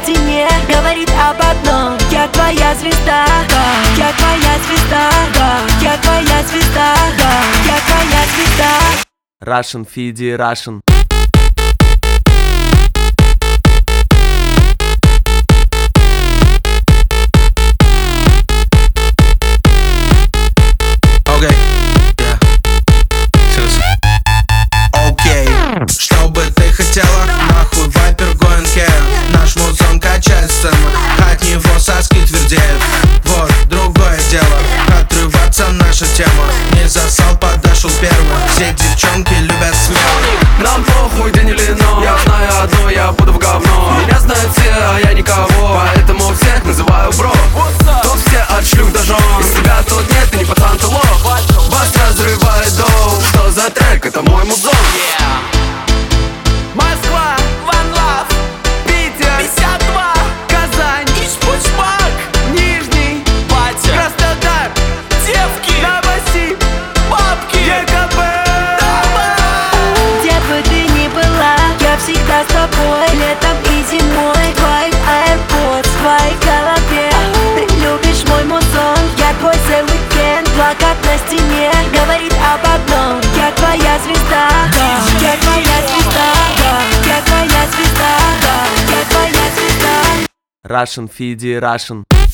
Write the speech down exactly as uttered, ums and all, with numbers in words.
стене говорит об одном: я твоя звезда, да, я твоя звезда, да, я твоя звезда, да, я твоя звезда. Russian Фиди Russian. Что бы ты хотела? Нахуй вайпер Гоенке. Наш музон качает сцену, от него соски твердеют. Вот другое дело, отрываться наша тема. Не засал, подошел первым. Все девчонки любят смелых. Нам похуй, день или ночь. Я знаю одно, я буду в говно. Меня знают все, а я никого. Поэтому всех называю бро. Тут все от шлюх до жен. Из тебя тут нет, ты не пацан, ты лох. Вас разрывает дом. Что за трек? Это мой музон. Москва, One Love, Питер, пятьдесят два, Казань, Ич-Пуч-Пак, Нижний, Батя, Краснодар, девки, Новосиб, бабки, ЕКП. Где бы ты ни была, я всегда с тобой. Летом и зимой, твои AirPods в твоей голове. Ты любишь мой музон, я твой целый уикенд. Плакат на стене говорит об одном: я твоя звезда, да, я твоя звезда, да, я твоя звезда, да, я твоя звезда. Russian Фиди Russian.